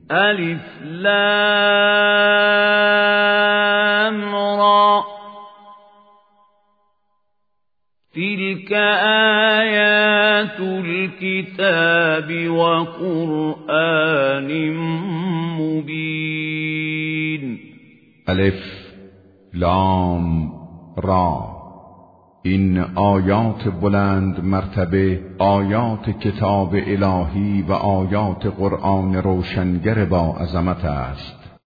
الف لام را تلك آیات الكتاب وقرآن مبین. الف لام را، این آیات بلند مرتبه، آیات کتاب الهی و آیات قرآن روشنگر با عظمت است.